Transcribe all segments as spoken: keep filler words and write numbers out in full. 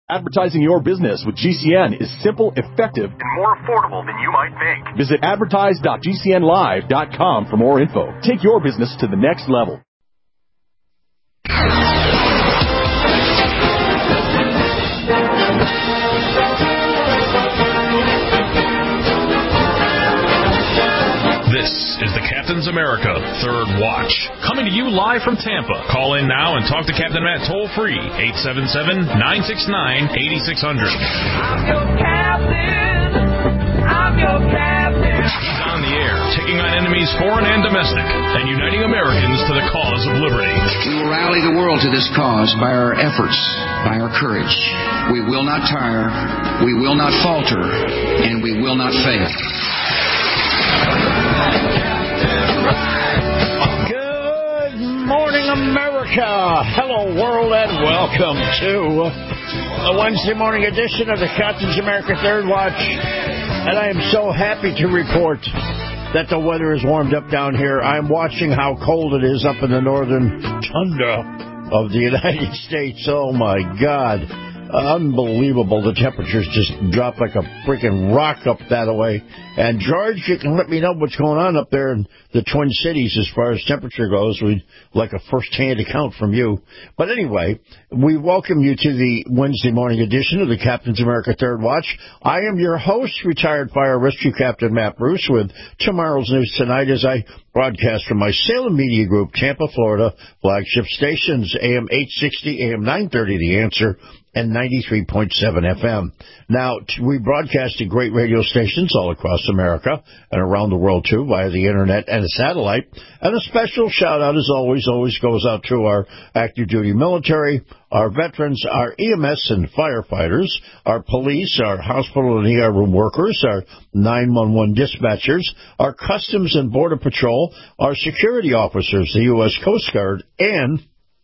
Advertising your business with G C N is simple, effective, and more affordable than you might think. Visit advertise dot g c n live dot com for more info. Take your business to the next level. This is the Captain's America Third Watch, coming to you live from Tampa. Call in now and talk to Captain Matt toll-free, eight seven seven, nine six nine, eight six zero zero. I'm your captain. I'm your captain. He's on the air, taking on enemies foreign and domestic, and uniting Americans to the cause of liberty. We will rally the world to this cause by our efforts, by our courage. We will not tire, we will not falter, and we will not fail. Good morning, America. Hello, world, and welcome to the Wednesday morning edition of the Captain's America Third Watch. And I am so happy to report that the weather has warmed up down here. I'm watching how cold it is up in the northern tundra of the United States. Oh, my God. Unbelievable. The temperatures just dropped like a freaking rock up that way. And, George, you can let me know what's going on up there in the Twin Cities as far as temperature goes. We'd like a first-hand account from you. But anyway, we welcome you to the Wednesday morning edition of the Captain's America Third Watch. I am your host, retired Fire Rescue Captain Matt Bruce, with tomorrow's news tonight as I broadcast from my Salem Media Group, Tampa, Florida, flagship stations, A M eight sixty, A M nine thirty, The Answer, and ninety-three point seven F M. Now, we broadcast to great radio stations all across America and around the world, too, via the Internet and satellite. And a special shout-out, as always, always goes out to our active-duty military, our veterans, our E M S and firefighters, our police, our hospital and E R room workers, our nine one one dispatchers, our Customs and Border Patrol, our security officers, the U S Coast Guard, and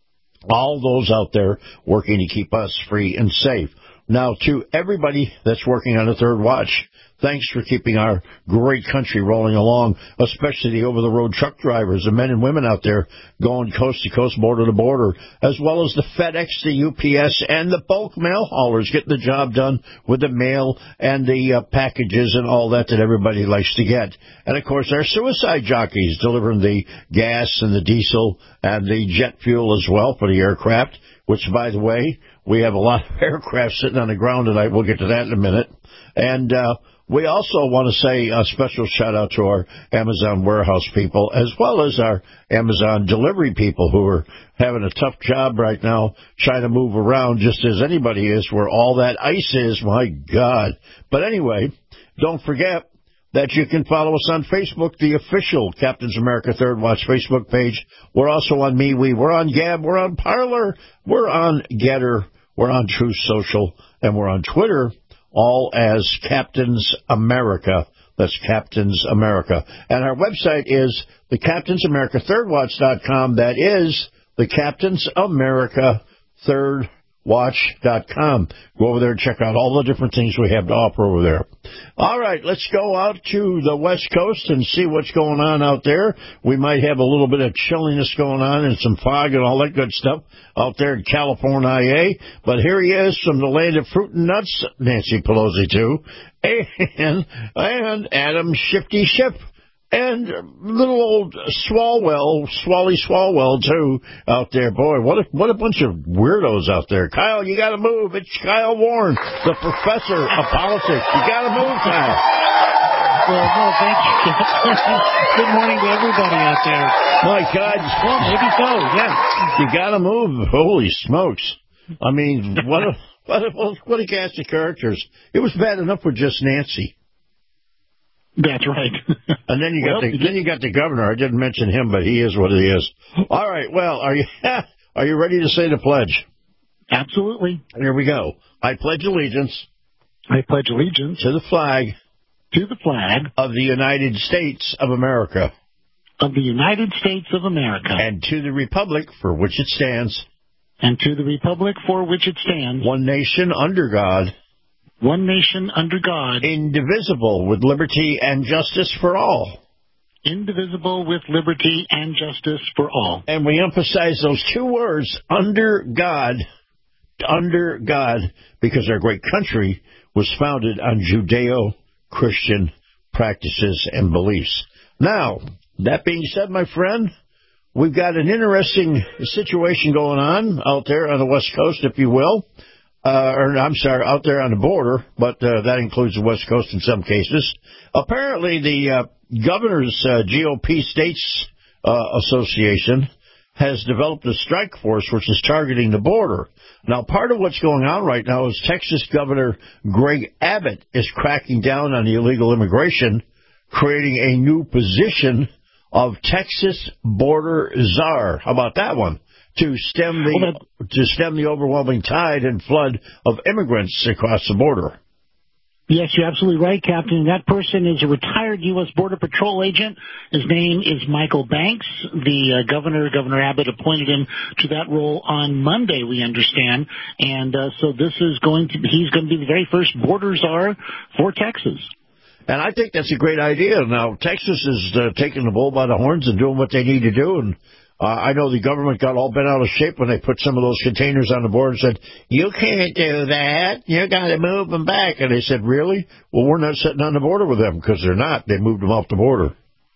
all those out there working to keep us free and safe. Now, to everybody that's working on the Third Watch, thanks for keeping our great country rolling along, especially the over-the-road truck drivers, the men and women out there going coast to coast, border to border, as well as the FedEx, the U P S, and the bulk mail haulers getting the job done with the mail and the uh, packages and all that that everybody likes to get. And, of course, our suicide jockeys delivering the gas and the diesel and the jet fuel as well for the aircraft, which, by the way, we have a lot of aircraft sitting on the ground tonight. We'll get to that in a minute. And uh, we also want to say a special shout-out to our Amazon warehouse people, as well as our Amazon delivery people who are having a tough job right now trying to move around just as anybody is where all that ice is. My God. But anyway, don't forget that you can follow us on Facebook, the official Captain's America Third Watch Facebook page. We're also on MeWe. We're on Gab. We're on Parler. We're on Getter. We're on Truth Social. And we're on Twitter, all as Captain's America. That's Captain's America. And our website is the Captain's America Third Watch dot com. That is the Captain's America Third Watch dot com. Go over there and check out all the different things we have to offer over there. All right, let's go out to the West Coast and see what's going on out there. We might have a little bit of chilliness going on and some fog and all that good stuff out there in California. But here he is from the land of fruit and nuts, Nancy Pelosi, too, and, and Adam Shifty Schiff. And little old Swalwell, Swally Swalwell, too, out there. Boy, what a, what a bunch of weirdos out there. Kyle, you got to move. It's Kyle Warren, the professor of politics. You got to move, Kyle. Well, no, thank you. Good morning to everybody out there. My God. Well, maybe so, yeah. You got to move. Holy smokes. I mean, what a, what a, what a cast of characters. It was bad enough with just Nancy. That's right. And then you got well, the then you got the governor. I didn't mention him, but he is what he is. All right. Well, are you are you ready to say the pledge? Absolutely. Here we go. I pledge allegiance. I pledge allegiance to the flag. To the flag of the United States of America. Of the United States of America. And to the republic for which it stands. And to the republic for which it stands. One nation under God. One nation under God. Indivisible, with liberty and justice for all. Indivisible, with liberty and justice for all. And we emphasize those two words, under God. under God because our great country was founded on Judeo-Christian practices and beliefs. Now, that being said, my friend, we've got an interesting situation going on out there on the West Coast, if you will. Uh, or I'm sorry, out there on the border, but uh, that includes the West Coast in some cases. Apparently, the uh, governor's uh, G O P States uh, Association has developed a strike force which is targeting the border. Now, part of what's going on right now is Texas Governor Greg Abbott is cracking down on the illegal immigration, creating a new position of Texas Border Czar. How about that one? To stem the well, that, to stem the overwhelming tide and flood of immigrants across the border. Yes, you're absolutely right, Captain. That person is a retired U S Border Patrol agent. His name is Michael Banks. The uh, governor, Governor Abbott, appointed him to that role on Monday, we understand. And uh, so this is going to he's going to be the very first border czar for Texas. And I think that's a great idea. Now, Texas is uh, taking the bull by the horns and doing what they need to do. And uh, I know the government got all bent out of shape when they put some of those containers on the border and said, you can't do that. You got to move them back. And they said, really? Well, we're not sitting on the border with them because they're not. They moved them off the border.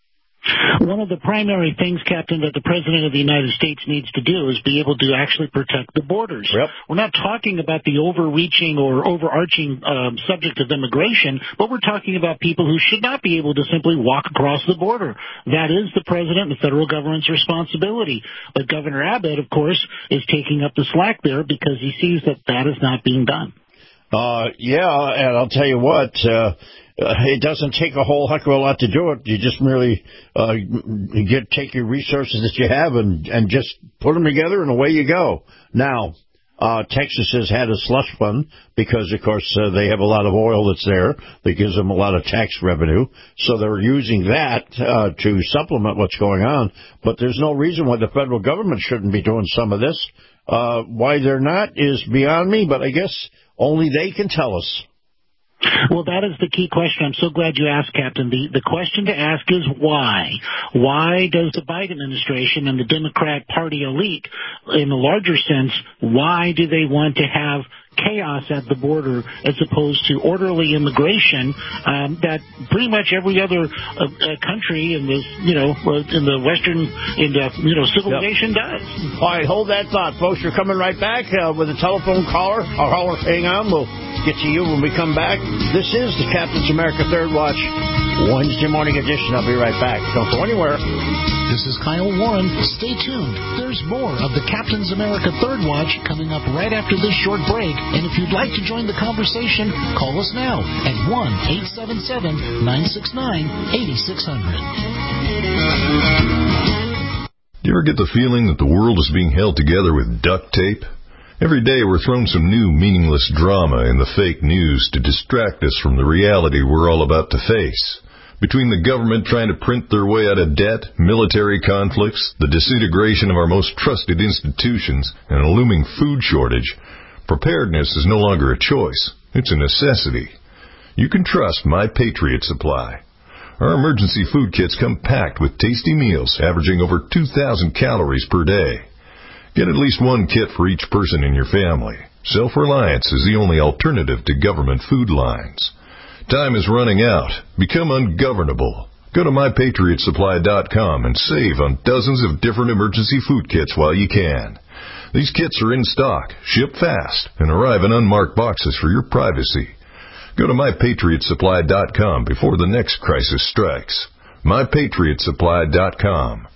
One of the primary things, Captain, that the President of the United States needs to do is be able to actually protect the borders. Yep. We're not talking about the overreaching or overarching um, subject of immigration, but we're talking about people who should not be able to simply walk across the border. That is the President and the federal government's responsibility. But Governor Abbott, of course, is taking up the slack there because he sees that that is not being done. Uh, yeah, and I'll tell you what, uh, it doesn't take a whole heck of a lot to do it. You just merely uh, get take your resources that you have and, and just put them together, and away you go. Now, uh, Texas has had a slush fund because, of course, uh, they have a lot of oil that's there that gives them a lot of tax revenue. So they're using that uh, to supplement what's going on. But there's no reason why the federal government shouldn't be doing some of this. Uh, why they're not is beyond me, but I guess only they can tell us. Well, that is the key question. I'm so glad you asked, Captain. The, the question to ask is why? Why does the Biden administration and the Democrat Party elite, in a larger sense, why do they want to have chaos at the border as opposed to orderly immigration um, that pretty much every other uh, uh, country in this, you know, in the Western, in the, you know, civilization yep. does. All right, hold that thought, folks. We're coming right back uh, with a telephone caller. Our caller, hang on. We'll get to you when we come back. This is the Captain's America Third Watch Wednesday morning edition. I'll be right back. Don't go anywhere. This is Kyle Warren. Stay tuned. There's more of the Captain's America Third Watch coming up right after this short break. And if you'd like to join the conversation, call us now at one eight seven seven, nine six nine, eight six zero zero. Do you ever get the feeling that the world is being held together with duct tape? Every day we're thrown some new meaningless drama in the fake news to distract us from the reality we're all about to face. Between the government trying to print their way out of debt, military conflicts, the disintegration of our most trusted institutions, and a looming food shortage, preparedness is no longer a choice. It's a necessity. You can trust My Patriot Supply. Our emergency food kits come packed with tasty meals averaging over two thousand calories per day. Get at least one kit for each person in your family. Self-reliance is the only alternative to government food lines. Time is running out. Become ungovernable. Go to my patriot supply dot com and save on dozens of different emergency food kits while you can. These kits are in stock, ship fast, and arrive in unmarked boxes for your privacy. Go to my patriot supply dot com before the next crisis strikes. my patriot supply dot com.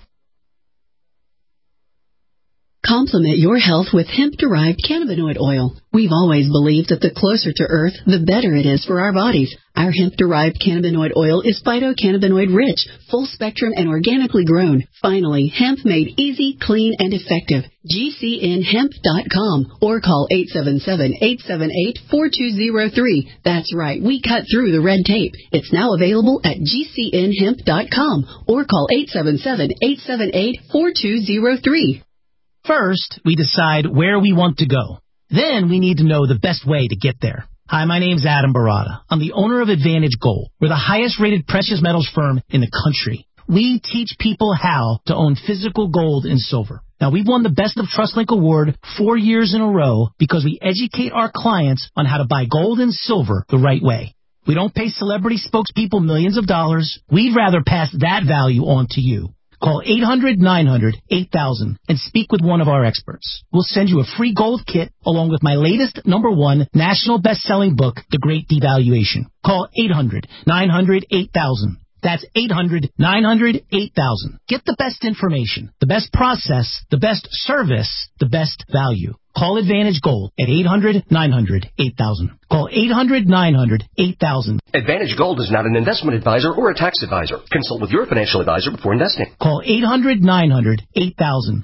Complement your health with hemp-derived cannabinoid oil. We've always believed that the closer to Earth, the better it is for our bodies. Our hemp-derived cannabinoid oil is phytocannabinoid-rich, full-spectrum, and organically grown. Finally, hemp made easy, clean, and effective. G C N hemp dot com or call eight seven seven, eight seven eight, four two zero three. That's right, we cut through the red tape. It's now available at G C N hemp dot com or call eight seven seven, eight seven eight, four two zero three. First, we decide where we want to go. Then we need to know the best way to get there. Hi, my name's Adam Barada. I'm the owner of Advantage Gold. We're the highest-rated precious metals firm in the country. We teach people how to own physical gold and silver. Now, we've won the Best of TrustLink Award four years in a row because we educate our clients on how to buy gold and silver the right way. We don't pay celebrity spokespeople millions of dollars. We'd rather pass that value on to you. Call eight hundred nine hundred eight thousand and speak with one of our experts. We'll send you a free gold kit along with my latest number one national best-selling book, The Great Devaluation. Call eight hundred nine hundred eight thousand. That's eight hundred nine hundred eight thousand. Get the best information, the best process, the best service, the best value. Call Advantage Gold at eight hundred nine hundred eight thousand. Call eight hundred nine hundred eight thousand. Advantage Gold is not an investment advisor or a tax advisor. Consult with your financial advisor before investing. Call eight hundred nine hundred eight thousand.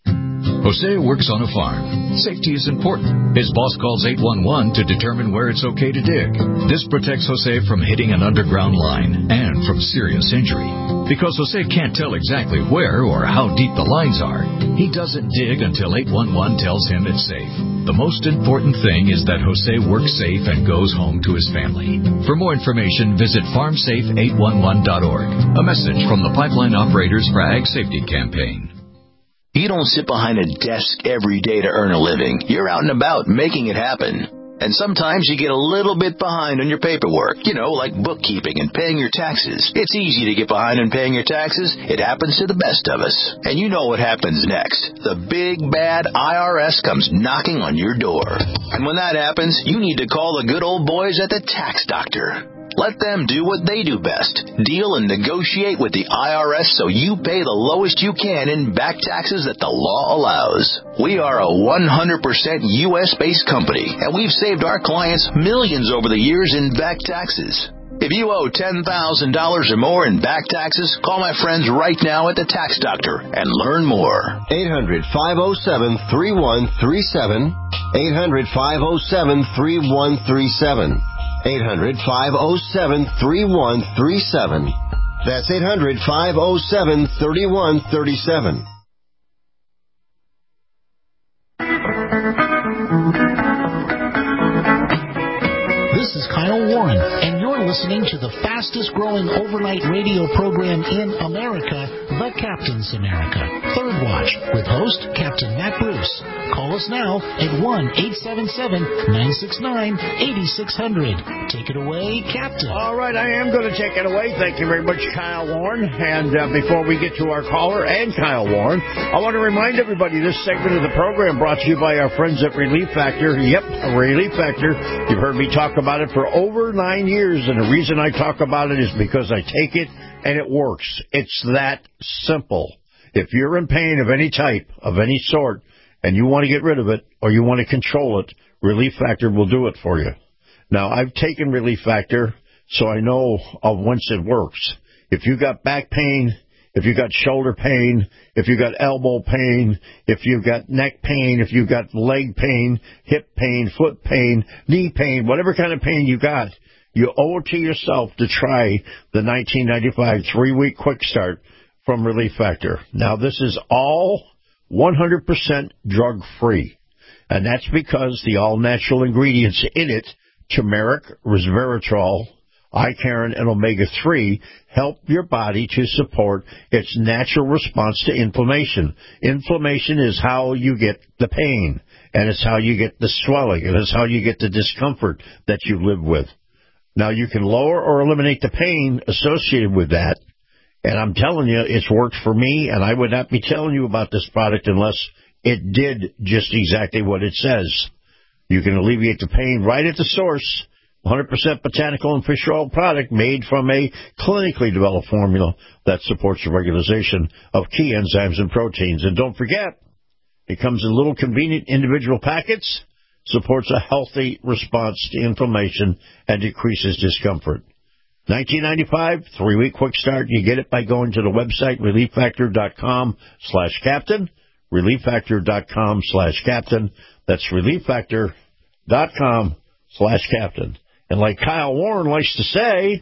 Jose works on a farm. Safety is important. His boss calls eight one one to determine where it's okay to dig. This protects Jose from hitting an underground line and from serious injury. Because Jose can't tell exactly where or how deep the lines are, he doesn't dig until eight one one tells him it's safe. The most important thing is that Jose works safe and goes home to his family. For more information, visit farm safe eight one one dot org. A message from the Pipeline Operators for Ag Safety Campaign. You don't sit behind a desk every day to earn a living. You're out and about making it happen. And sometimes you get a little bit behind on your paperwork, you know, like bookkeeping and paying your taxes. It's easy to get behind on paying your taxes. It happens to the best of us. And you know what happens next. The big, bad I R S comes knocking on your door. And when that happens, you need to call the good old boys at the Tax Doctor. Let them do what they do best. Deal and negotiate with the I R S so you pay the lowest you can in back taxes that the law allows. We are a one hundred percent U S-based company, and we've saved our clients millions over the years in back taxes. If you owe ten thousand dollars or more in back taxes, call my friends right now at the Tax Doctor and learn more. eight hundred five oh seven three one three seven. eight hundred five oh seven three one three seven. eight hundred five oh seven three one three seven. That's eight hundred five oh seven three one three seven. This is Kyle Warren, and you're listening to the fastest-growing overnight radio program in America, The Captain's America, Third Watch, with host Captain Matt Bruce. Call us now at one eight seven seven nine six nine eight six zero zero. Take it away, Captain. All right, I am going to take it away. Thank you very much, Kyle Warren. And uh, before we get to our caller and Kyle Warren, I want to remind everybody this segment of the program brought to you by our friends at Relief Factor. Yep, Relief Factor. You've heard me talk about it for over nine years, and the reason I talk about it is because I take it and it works. It's that simple. If you're in pain of any type, of any sort, and you want to get rid of it or you want to control it, Relief Factor will do it for you. Now, I've taken Relief Factor, so I know of once it works. If you got back pain, if you got shoulder pain, if you got elbow pain, if you've got neck pain, if you've got leg pain, hip pain, foot pain, knee pain, whatever kind of pain you got, you owe it to yourself to try the nineteen ninety-five three-week quick start from Relief Factor. Now, this is all one hundred percent drug-free, and that's because the all-natural ingredients in it, turmeric, resveratrol, Icarin, and omega three, help your body to support its natural response to inflammation. Inflammation is how you get the pain, and it's how you get the swelling, and it's how you get the discomfort that you live with. Now, you can lower or eliminate the pain associated with that, and I'm telling you, it's worked for me, and I would not be telling you about this product unless it did just exactly what it says. You can alleviate the pain right at the source. one hundred percent botanical and fish oil product made from a clinically developed formula that supports the regularization of key enzymes and proteins. And don't forget, it comes in little convenient individual packets, supports a healthy response to inflammation, and decreases discomfort. nineteen ninety-five, three-week quick start. You get it by going to the website, relief factor dot com slash captain, relief factor dot com slash captain. That's relief factor dot com slash captain. And like Kyle Warren likes to say,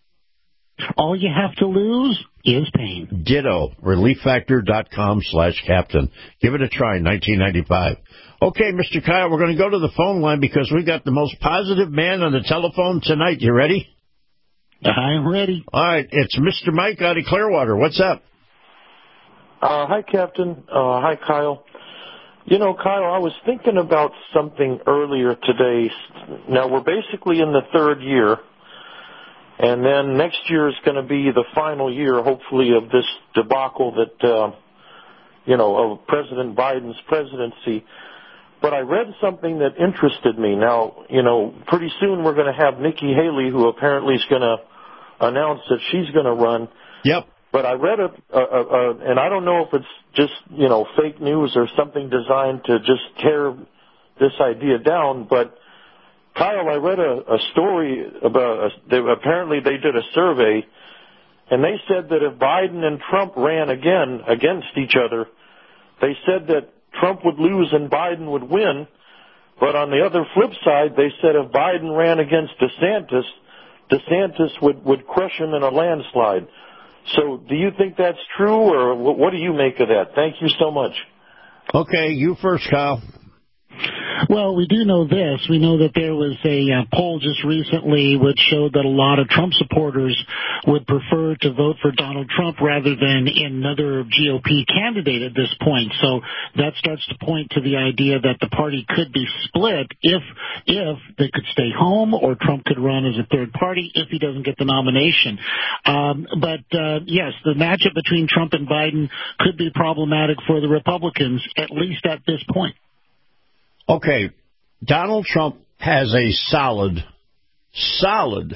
all you have to lose is pain. Ditto. relief factor dot com slash captain. Give it a try, nineteen ninety-five. Okay, Mister Kyle, we're going to go to the phone line because we got the most positive man on the telephone tonight. You ready? I'm ready. All right, it's Mister Mike out of Clearwater. What's up? Uh, hi, Captain. Uh, hi, Kyle. You know, Kyle, I was thinking about something earlier today. Now, we're basically in the third year, and then next year is going to be the final year, hopefully, of this debacle that, uh, you know, of President Biden's presidency. But I read something that interested me. Now, you know, pretty soon we're going to have Nikki Haley, who apparently is going to announce that she's going to run. Yep. But I read it, uh, uh, uh, and I don't know if it's just, you know, fake news or something designed to just tear this idea down. But, Kyle, I read a, a story about, a, they, apparently they did a survey, and they said that if Biden and Trump ran again against each other, they said that Trump would lose and Biden would win. But on the other flip side, they said if Biden ran against DeSantis, DeSantis would, would crush him in a landslide. So do you think that's true, or what do you make of that? Thank you so much. Okay, you first, Kyle. Well, we do know this. We know that there was a uh, poll just recently which showed that a lot of Trump supporters would prefer to vote for Donald Trump rather than another G O P candidate at this point. So that starts to point to the idea that the party could be split if if they could stay home, or Trump could run as a third party if he doesn't get the nomination. Um, but, uh, yes, the matchup between Trump and Biden could be problematic for the Republicans, at least at this point. Okay, Donald Trump has a solid, solid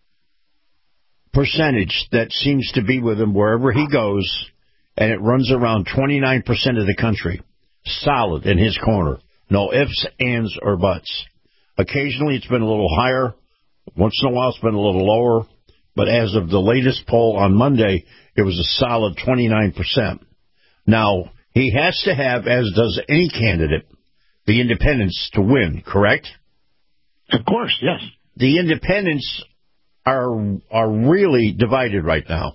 percentage that seems to be with him wherever he goes, and it runs around twenty-nine percent of the country. Solid in his corner. No ifs, ands, or buts. Occasionally it's been a little higher. Once in a while it's been a little lower. But as of the latest poll on Monday, it was a solid twenty-nine percent. Now, he has to have, as does any candidate, the independents to win, correct? Of course, yes. The independents are are really divided right now.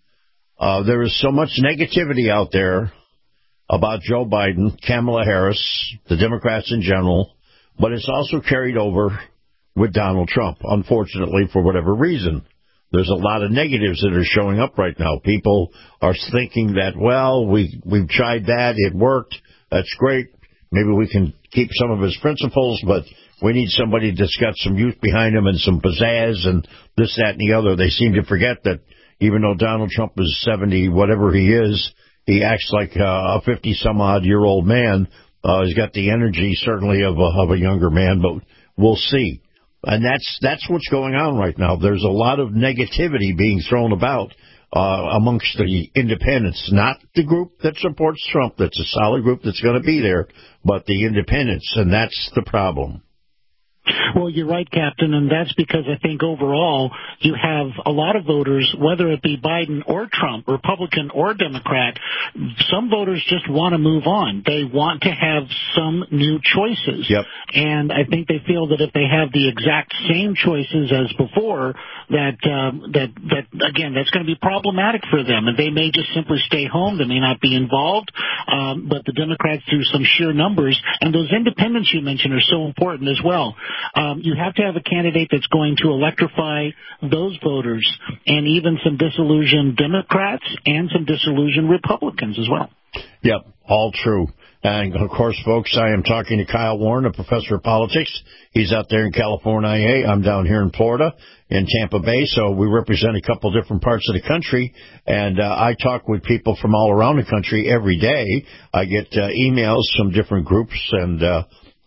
Uh, there is so much negativity out there about Joe Biden, Kamala Harris, the Democrats in general, but it's also carried over with Donald Trump, unfortunately, for whatever reason. There's a lot of negatives that are showing up right now. People are thinking that, well, we, we've tried that, it worked, that's great. Maybe we can keep some of his principles, but we need somebody that's got some youth behind him and some pizzazz and this, that, and the other. They seem to forget that even though Donald Trump is seventy, whatever he is, he acts like uh, a fifty-some-odd-year-old man. Uh, he's got the energy, certainly, of a, of a younger man, but we'll see. And that's that's what's going on right now. There's a lot of negativity being thrown about Uh, amongst the independents, not the group that supports Trump. That's a solid group that's going to be there, but the independents, and that's the problem. Well, you're right, Captain, and that's because I think overall you have a lot of voters, whether it be Biden or Trump, Republican or Democrat, some voters just want to move on. They want to have some new choices. Yep. And I think they feel that if they have the exact same choices as before, that, um, that, that again, that's going to be problematic for them. And they may just simply stay home. They may not be involved. Um, but the Democrats, through some sheer numbers, and those independents you mentioned are so important as well. Um, you have to have a candidate that's going to electrify those voters and even some disillusioned Democrats and some disillusioned Republicans as well. Yep, all true. And, of course, folks, I am talking to Kyle Warren, a professor of politics. He's out there in California. I'm down here in Florida, in Tampa Bay, so we represent a couple different parts of the country. And uh, I talk with people from all around the country every day. I get uh, emails from different groups and uh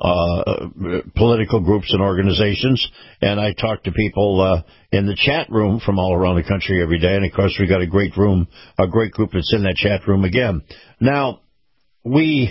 Uh, political groups and organizations, and I talk to people uh, in the chat room from all around the country every day, and of course we got a great room, a great group that's in that chat room again. Now, we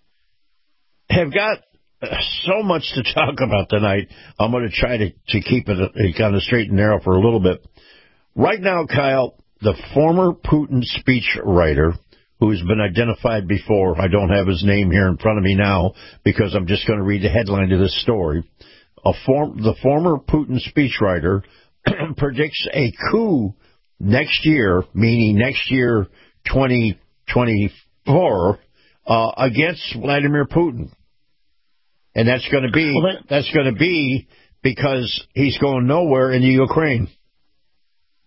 have got so much to talk about tonight. I'm going to try to, to keep it uh, kind of straight and narrow for a little bit. Right now, Kyle, the former Putin speechwriter, who's been identified before. I don't have his name here in front of me now because I'm just going to read the headline of this story. A form, the former Putin speechwriter predicts a coup next year, meaning next year, twenty twenty-four, uh, against Vladimir Putin. And that's going to be, well, that, that's going to be because he's going nowhere in the Ukraine.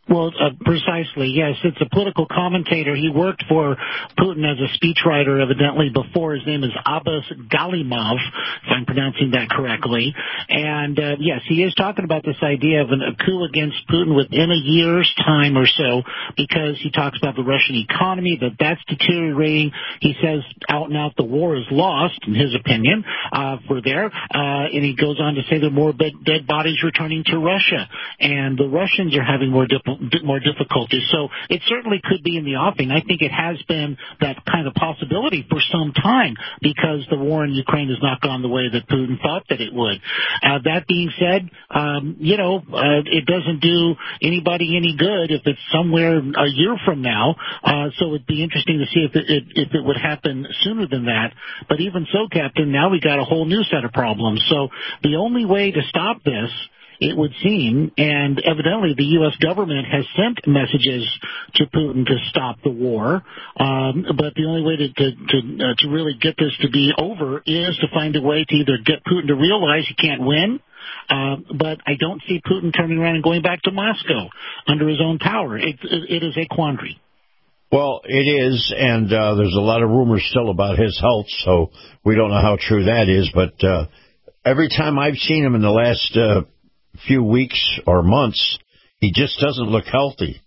Well, uh, precisely, yes. It's a political commentator. He worked for Putin as a speechwriter, evidently, before. His name is Abbas Galimov, if I'm pronouncing that correctly. And, uh, yes, he is talking about this idea of an, a coup against Putin within a year's time or so, because he talks about the Russian economy, that that's deteriorating. He says out and out the war is lost, in his opinion, uh, for there. Uh, and he goes on to say there are more dead, dead bodies returning to Russia. And the Russians are having more difficulty. more difficulties. So it certainly could be in the offing. I think it has been that kind of possibility for some time because the war in Ukraine has not gone the way that Putin thought that it would. Uh, that being said, um, you know, uh, it doesn't do anybody any good if it's somewhere a year from now. Uh, so it'd be interesting to see if it, it, if it would happen sooner than that. But even so, Captain, now we got a whole new set of problems. So the only way to stop this, it would seem, and evidently the U S government has sent messages to Putin to stop the war, um, but the only way to to to, uh, to really get this to be over is to find a way to either get Putin to realize he can't win, uh, but I don't see Putin turning around and going back to Moscow under his own power. It, it, it is a quandary. Well, it is, and uh, there's a lot of rumors still about his health, so we don't know how true that is, but uh, every time I've seen him in the last uh, few weeks or months, he just doesn't look healthy.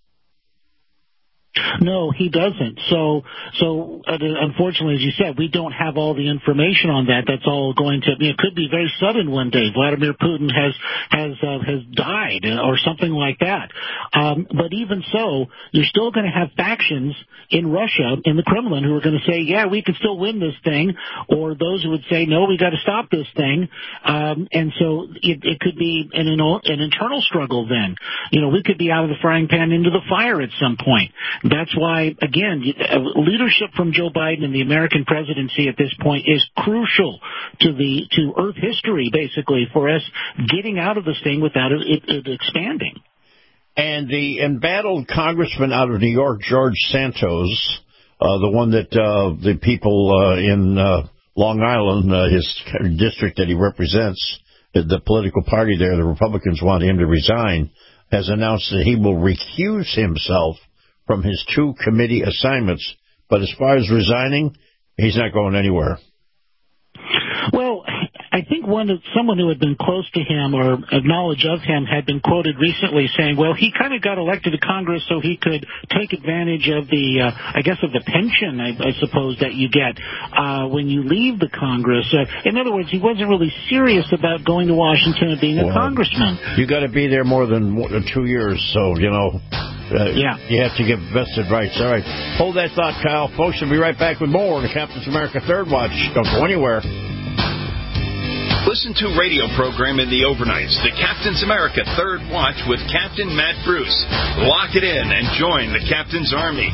No, he doesn't. So, so uh, unfortunately, as you said, we don't have all the information on that. That's all going to. It could be very sudden one day. Vladimir Putin has has uh, has died or something like that. Um, but even so, you're still going to have factions in Russia, in the Kremlin, who are going to say, "Yeah, we can still win this thing," or those who would say, "No, we got to stop this thing." Um, and so it, it could be an an internal struggle. Then, you know, we could be out of the frying pan into the fire at some point. That's why, again, leadership from Joe Biden and the American presidency at this point is crucial to the to Earth history, basically, for us getting out of this thing without it, it expanding. And the embattled congressman out of New York, George Santos, uh, the one that uh, the people uh, in uh, Long Island, uh, his district that he represents, the political party there, the Republicans want him to resign, has announced that he will recuse himself from his two committee assignments. But as far as resigning, he's not going anywhere. Well, I think one of, someone who had been close to him or a knowledge of him had been quoted recently saying, well, he kind of got elected to Congress so he could take advantage of the, uh, I guess, of the pension, I, I suppose, that you get uh, when you leave the Congress. Uh, in other words, he wasn't really serious about going to Washington and being a well, congressman. You got to be there more than two years, so, you know. Uh, yeah. You have to give vested rights. All right. Hold that thought, Kyle. Folks, we'll be right back with more of the Captain's America Third Watch. Don't go anywhere. Listen to radio program in the overnights, the Captain's America Third Watch with Captain Matt Bruce. Lock it in and join the Captain's Army.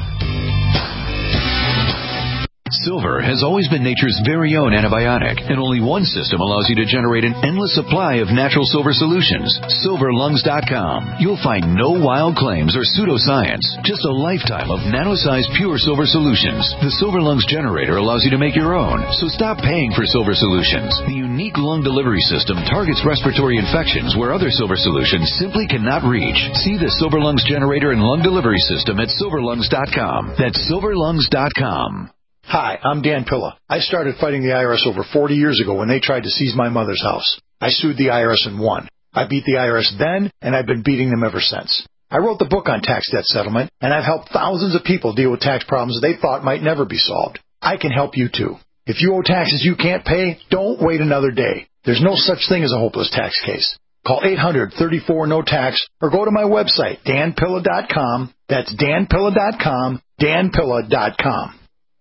Silver has always been nature's very own antibiotic, and only one system allows you to generate an endless supply of natural silver solutions. silver lungs dot com. You'll find no wild claims or pseudoscience, just a lifetime of nano-sized pure silver solutions. The Silver Lungs generator allows you to make your own, so stop paying for silver solutions. The unique lung delivery system targets respiratory infections where other silver solutions simply cannot reach. See the Silver Lungs generator and lung delivery system at silver lungs dot com. That's silver lungs dot com. Hi, I'm Dan Pilla. I started fighting the I R S over forty years ago when they tried to seize my mother's house. I sued the I R S and won. I beat the I R S then, and I've been beating them ever since. I wrote the book on tax debt settlement, and I've helped thousands of people deal with tax problems they thought might never be solved. I can help you too. If you owe taxes you can't pay, don't wait another day. There's no such thing as a hopeless tax case. Call eight hundred, thirty-four, no tax or go to my website, dan pilla dot com. That's dan pilla dot com, dan pilla dot com.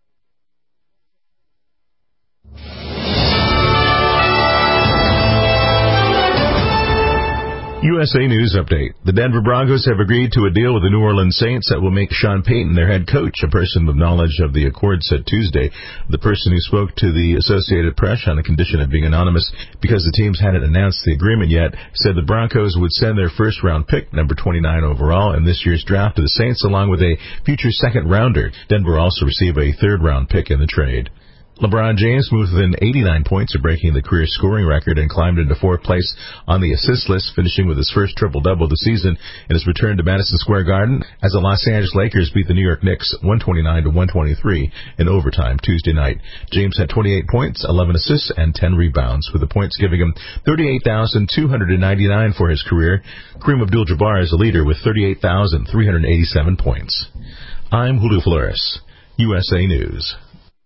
U S A News Update. The Denver Broncos have agreed to a deal with the New Orleans Saints that will make Sean Payton their head coach. A person with knowledge of the accord said Tuesday. The person who spoke to the Associated Press on the condition of being anonymous because the teams hadn't announced the agreement yet said the Broncos would send their first-round pick, number twenty-nine overall, in this year's draft to the Saints along with a future second-rounder. Denver also received a third-round pick in the trade. LeBron James moved within eighty-nine points of breaking the career scoring record and climbed into fourth place on the assist list, finishing with his first triple-double of the season in his return to Madison Square Garden as the Los Angeles Lakers beat the New York Knicks one twenty-nine to one twenty-three in overtime Tuesday night. James had twenty-eight points, eleven assists, and ten rebounds, with the points giving him thirty-eight thousand two hundred ninety-nine for his career. Kareem Abdul-Jabbar is the leader with thirty-eight thousand three hundred eighty-seven points. I'm Julio Flores, U S A News.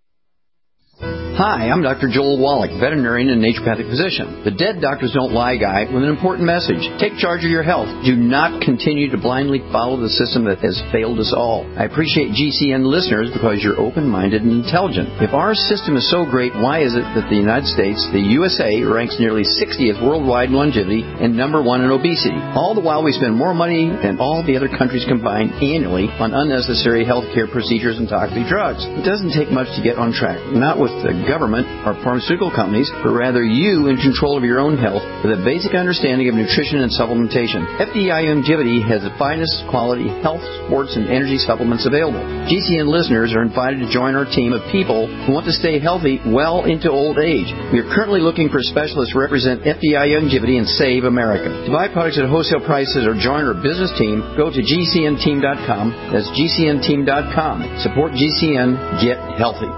Hi, I'm Doctor Joel Wallach, veterinarian and naturopathic physician. The Dead Doctors Don't Lie guy with an important message. Take charge of your health. Do not continue to blindly follow the system that has failed us all. I appreciate G C N listeners because you're open-minded and intelligent. If our system is so great, why is it that the United States, the U S A, ranks nearly sixtieth worldwide in longevity and number one in obesity? All the while we spend more money than all the other countries combined annually on unnecessary health care procedures and toxic drugs. It doesn't take much to get on track. Not with the government or pharmaceutical companies, but rather you in control of your own health with a basic understanding of nutrition and supplementation. F D I Longevity has the finest quality health, sports, and energy supplements available. G C N listeners are invited to join our team of people who want to stay healthy well into old age. We are currently looking for specialists to represent F D I Longevity and Save America. To buy products at wholesale prices or join our business team, go to G C N team dot com. That's G C N team dot com. Support G C N. Get healthy.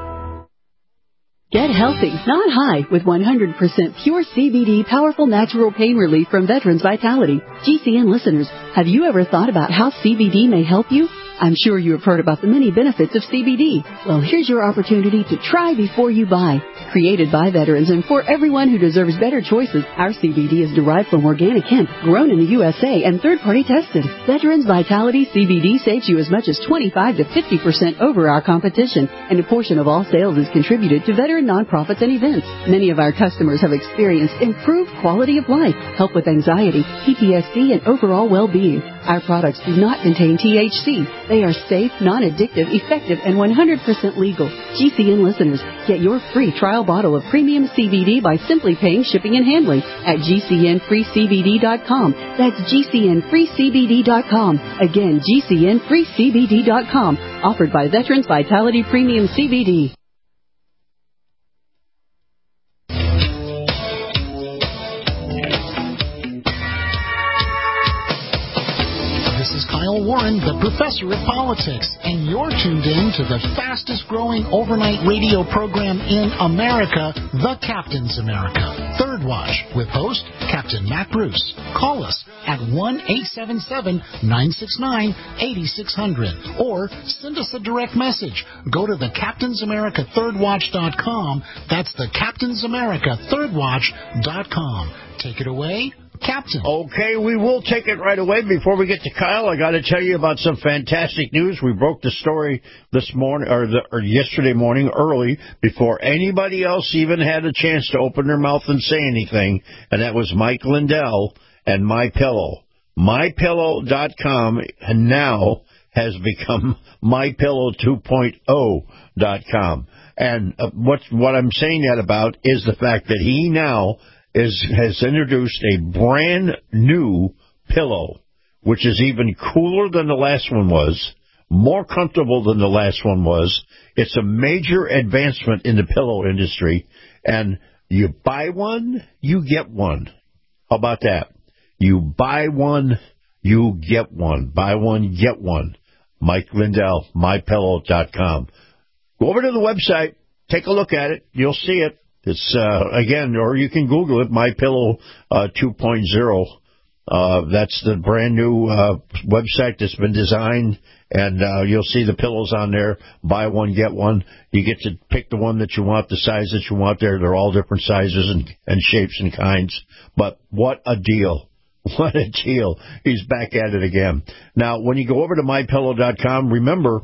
Get healthy, not high, with one hundred percent pure C B D powerful natural pain relief from Veterans Vitality. G C N listeners, have you ever thought about how C B D may help you? I'm sure you have heard about the many benefits of C B D. Well, here's your opportunity to try before you buy. Created by veterans and for everyone who deserves better choices, our C B D is derived from organic hemp, grown in the U S A and third-party tested. Veterans Vitality C B D saves you as much as twenty-five to fifty percent over our competition, and a portion of all sales is contributed to veteran nonprofits and events. Many of our customers have experienced improved quality of life, help with anxiety, P T S D, and overall well-being. Our products do not contain T H C. They are safe, non-addictive, effective, and one hundred percent legal. G C N listeners, get your free trial bottle of premium C B D by simply paying shipping and handling at G C N free C B D dot com. That's G C N free C B D dot com. Again, G C N free C B D dot com. Offered by Veterans Vitality Premium C B D. Kyle Warren, the professor of politics, and you're tuned in to the fastest growing overnight radio program in America, The Captain's America. Third Watch, with host Captain Matt Bruce. Call us at one eight seven seven, nine six nine, eight six zero zero or send us a direct message. Go to the Captain's America Third Watch dot com. That's the Captain's America Third Watch dot com. Take it away, Captain. Okay, we will take it right away. Before we get to Kyle, I got to tell you about some fantastic news. We broke the story this morning, or, the, or yesterday morning, early, before anybody else even had a chance to open their mouth and say anything, and that was Mike Lindell and MyPillow. My Pillow dot com now has become My Pillow two point oh dot com. And uh, what, what I'm saying that about is the fact that he now is has introduced a brand new pillow, which is even cooler than the last one was, more comfortable than the last one was. It's a major advancement in the pillow industry, and you buy one, you get one. How about that? You buy one, you get one. Buy one, get one. Mike Lindell, My Pillow dot com. Go over to the website, take a look at it, you'll see it. It's, uh, again, or you can Google it, MyPillow uh, two point oh. Uh, that's the brand new uh, website that's been designed, and uh, you'll see the pillows on there. Buy one, get one. You get to pick the one that you want, the size that you want there. They're all different sizes and, and shapes and kinds. But what a deal. What a deal. He's back at it again. Now, when you go over to My Pillow dot com, remember,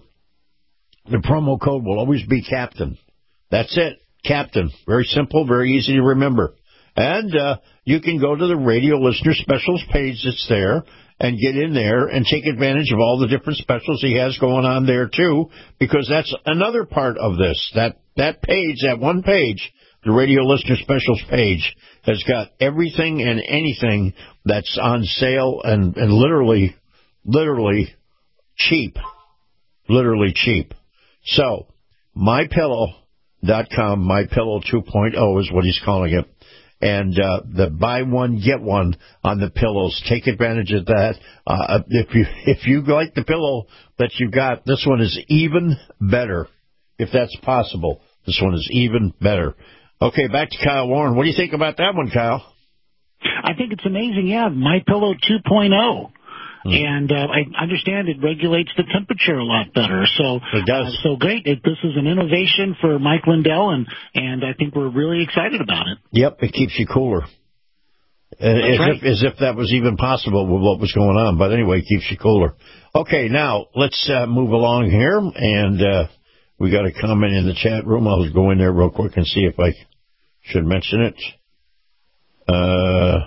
the promo code will always be Captain. That's it. Captain. Very simple, very easy to remember. And uh, you can go to the radio listener specials page that's there and get in there and take advantage of all the different specials he has going on there, too, because that's another part of this. That that page, that one page, the radio listener specials page, has got everything and anything that's on sale and, and literally, literally cheap. Literally cheap. So, MyPillow dot com. MyPillow two point oh is what he's calling it. And uh, the buy one, get one on the pillows. Take advantage of that. Uh, if you if you like the pillow that you got, this one is even better, if that's possible. This one is even better. Okay, back to Kyle Warren. What do you think about that one, Kyle? I think it's amazing, yeah. MyPillow two point oh. And uh, I understand it regulates the temperature a lot better. So it does. Uh, so great. It, this is an innovation for Mike Lindell, and, and I think we're really excited about it. Yep, it keeps you cooler. As, right. if, as if that was even possible with what was going on. But anyway, it keeps you cooler. Okay, now let's uh, move along here. And uh, we got a comment in the chat room. I'll go in there real quick and see if I should mention it. Uh,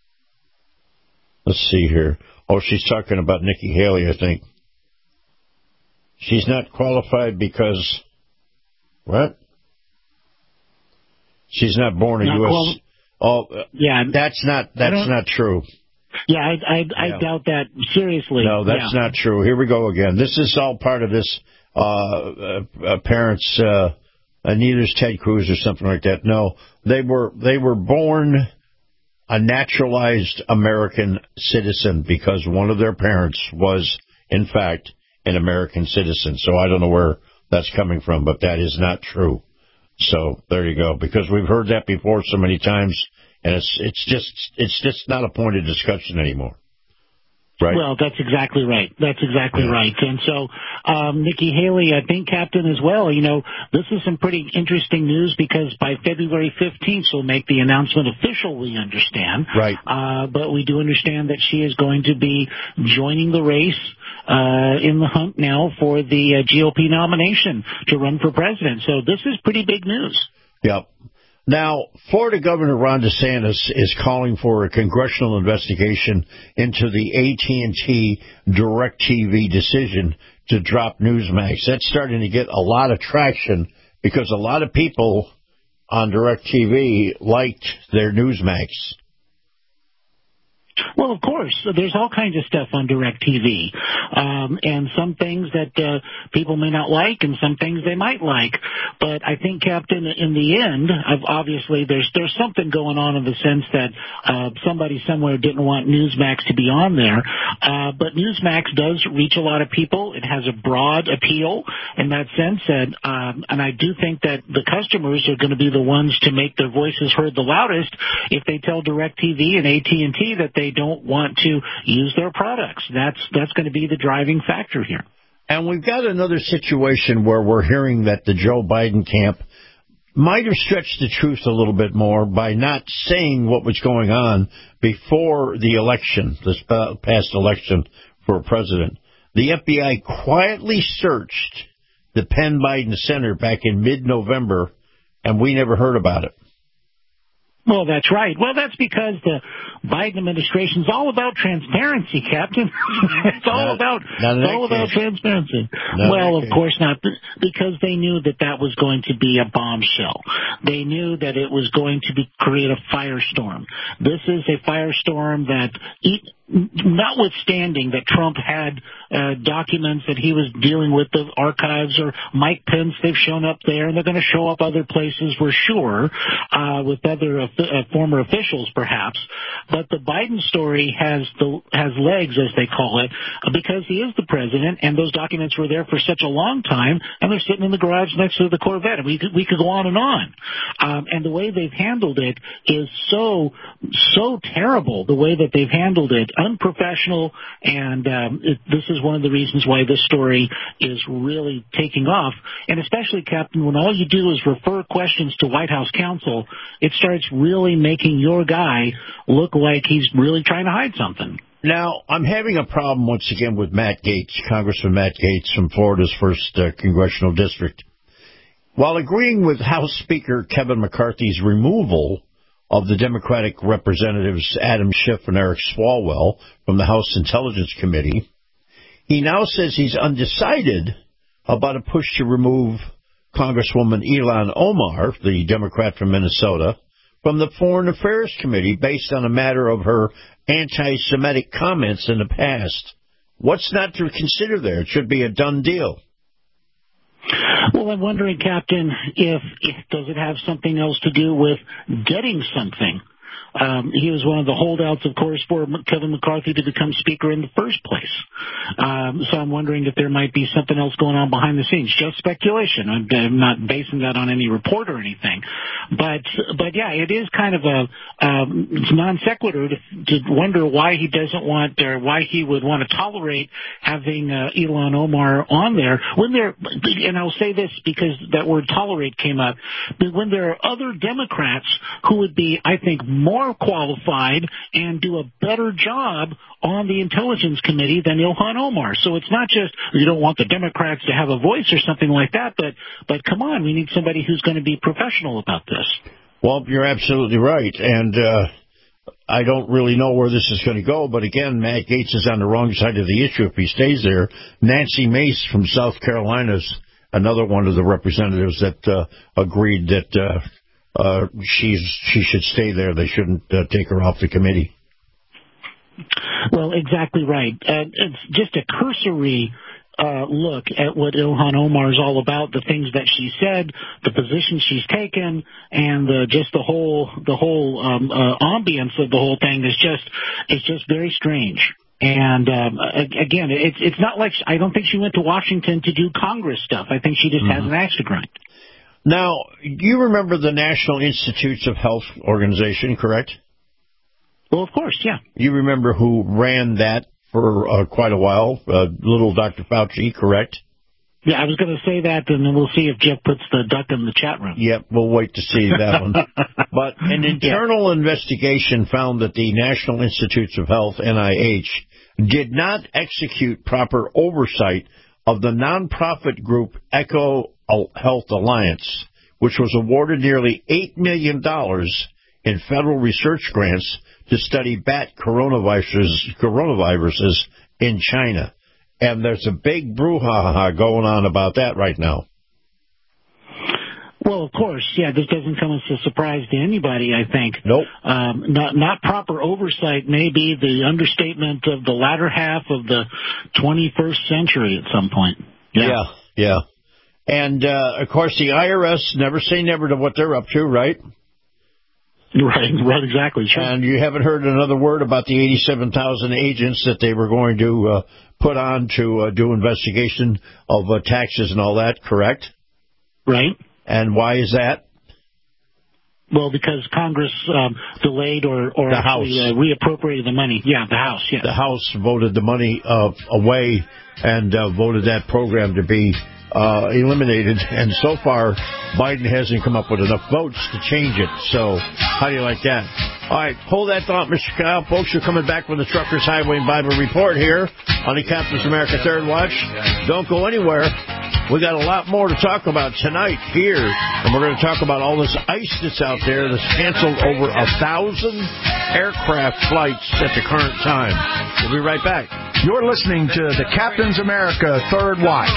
let's see here. Oh, she's talking about Nikki Haley, I think. She's not qualified because, what? She's not born a not U S Quali- oh, yeah, that's not that's not true. Yeah, I I, I yeah. doubt that seriously. No, that's yeah. not true. Here we go again. This is all part of this uh, uh, uh parents. Uh, uh, neither's Ted Cruz or something like that. No, they were they were born a naturalized American citizen because one of their parents was, in fact, an American citizen. So I don't know where that's coming from, but that is not true. So there you go. Because we've heard that before so many times, and it's it's just it's just not a point of discussion anymore. Right. Well, that's exactly right. That's exactly yeah. right. And so, um, Nikki Haley, I think, Captain, as well, you know, this is some pretty interesting news because by February fifteenth, she'll make the announcement official, we understand. Right. Uh, but we do understand that she is going to be joining the race uh, in the hunt now for the uh, G O P nomination to run for president. So this is pretty big news. Yep. Now, Florida Governor Ron DeSantis is calling for a congressional investigation into the A T and T DirecTV decision to drop Newsmax. That's starting to get a lot of traction because a lot of people on DirecTV liked their Newsmax. Well, of course, there's all kinds of stuff on DirecTV, um, and some things that uh, people may not like, and some things they might like. But I think, Captain, in the end, obviously, there's there's something going on in the sense that uh, somebody somewhere didn't want Newsmax to be on there. Uh, but Newsmax does reach a lot of people. It has a broad appeal in that sense, and um, and I do think that the customers are going to be the ones to make their voices heard the loudest if they tell DirecTV and A T and T that they don't want to use their products. That's that's going to be the driving factor here. And we've got another situation where we're hearing that the Joe Biden camp might have stretched the truth a little bit more by not saying what was going on before the election, this past election for president. The F B I quietly searched the Penn Biden Center back in mid-November, and we never heard about it. Well, that's right. Well, that's because the Biden administration is all about transparency, Captain. It's all not, about not it's all about transparency. Not well, of course not, because they knew that that was going to be a bombshell. They knew that it was going to be create a firestorm. This is a firestorm that, notwithstanding that Trump had uh, documents that he was dealing with the archives, or Mike Pence, they've shown up there, and they're going to show up other places, we're sure, uh, with other uh, former officials, perhaps. But the Biden story has the has legs, as they call it, because he is the president, and those documents were there for such a long time, and they're sitting in the garage next to the Corvette. And we could, we could go on and on. Um, and the way they've handled it is so, so terrible, the way that they've handled it, unprofessional, and um, it, this is one of the reasons why this story is really taking off. And especially, Captain, when all you do is refer questions to White House counsel, it starts really making your guy look like he's really trying to hide something. Now, I'm having a problem once again with Matt Gaetz, Congressman Matt Gaetz from Florida's first uh, congressional district. While agreeing with House Speaker Kevin McCarthy's removal of the Democratic representatives Adam Schiff and Eric Swalwell from the House Intelligence Committee, he now says he's undecided about a push to remove Congresswoman Ilhan Omar, the Democrat from Minnesota, from the Foreign Affairs Committee based on a matter of her anti-Semitic comments in the past. What's not to consider there? It should be a done deal. Well, I'm wondering, Captain, if, if does it have something else to do with getting something? Um, he was one of the holdouts, of course, for Kevin McCarthy to become Speaker in the first place. Um, so I'm wondering if there might be something else going on behind the scenes. Just speculation. I'm, I'm not basing that on any report or anything. But, but yeah, it is kind of a um, it's non sequitur to, to wonder why he doesn't want, or why he would want to tolerate having uh, Ilhan Omar on there. When there, and I'll say this because that word tolerate came up, but when there are other Democrats who would be, I think, more qualified and do a better job on the Intelligence Committee than Ilhan Omar. So it's not just you don't want the Democrats to have a voice or something like that, but but come on, we need somebody who's going to be professional about this. Well, you're absolutely right, and uh, I don't really know where this is going to go, but again, Matt Gaetz is on the wrong side of the issue if he stays there. Nancy Mace from South Carolina is another one of the representatives that uh, agreed that uh, Uh, she's she should stay there. They shouldn't uh, take her off the committee. Well, exactly right. Uh, it's just a cursory uh, look at what Ilhan Omar is all about, the things that she said, the position she's taken, and the, just the whole the whole um, uh, ambience of the whole thing is just it's just very strange. And um, again, it's it's not like I don't think she went to Washington to do Congress stuff. I think she just mm-hmm. has an axe to grind. Now, you remember the National Institutes of Health organization, correct? Well, of course, yeah. You remember who ran that for uh, quite a while, uh, little Doctor Fauci, correct? Yeah, I was going to say that, and then we'll see if Jeff puts the duck in the chat room. Yep, we'll wait to see that one. But an internal yeah. investigation found that the National Institutes of Health, N I H, did not execute proper oversight of the nonprofit group Echo Health Alliance, which was awarded nearly eight million dollars in federal research grants to study bat coronaviruses, coronaviruses in China. And there's a big brouhaha going on about that right now. Well, of course, yeah, this doesn't come as a surprise to anybody, I think. Nope. Um, not, not proper oversight may be the understatement of the latter half of the twenty-first century at some point. Yeah, yeah. yeah. And, uh, of course, the I R S, never say never to what they're up to, right? Right, right, exactly. Sure. And you haven't heard another word about the eighty-seven thousand agents that they were going to uh, put on to uh, do investigation of uh, taxes and all that, correct? Right. And why is that? Well, because Congress um, delayed or, or the actually House. Uh, reappropriated the money. Yeah, the House, yeah. The House voted the money uh, away and uh, voted that program to be uh, eliminated. And so far, Biden hasn't come up with enough votes to change it. So how do you like that? All right, hold that thought, Mister Kyle. Folks, you're coming back with the Truckers Highway and Bible Report here on the Captain's America Third Watch. Don't go anywhere. We got a lot more to talk about tonight here, and we're going to talk about all this ice that's out there that's canceled over a thousand aircraft flights at the current time. We'll be right back. You're listening to the Captain's America Third Watch.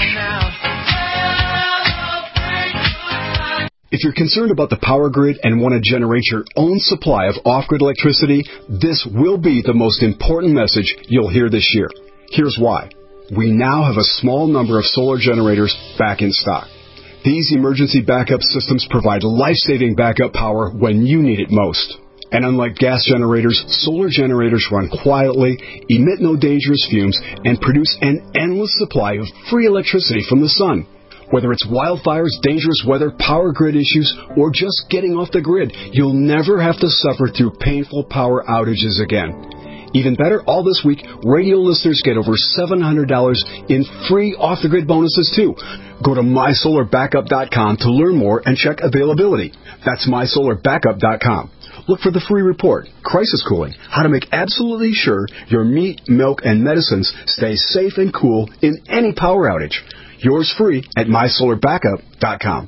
If you're concerned about the power grid and want to generate your own supply of off-grid electricity, this will be the most important message you'll hear this year. Here's why. We now have a small number of solar generators back in stock. These emergency backup systems provide life-saving backup power when you need it most. And unlike gas generators, solar generators run quietly, emit no dangerous fumes, and produce an endless supply of free electricity from the sun. Whether it's wildfires, dangerous weather, power grid issues, or just getting off the grid, you'll never have to suffer through painful power outages again. Even better, all this week, radio listeners get over seven hundred dollars in free off-the-grid bonuses, too. Go to my solar backup dot com to learn more and check availability. That's my solar backup dot com. Look for the free report, Crisis Cooling, how to make absolutely sure your meat, milk, and medicines stay safe and cool in any power outage. Yours free at my solar backup dot com.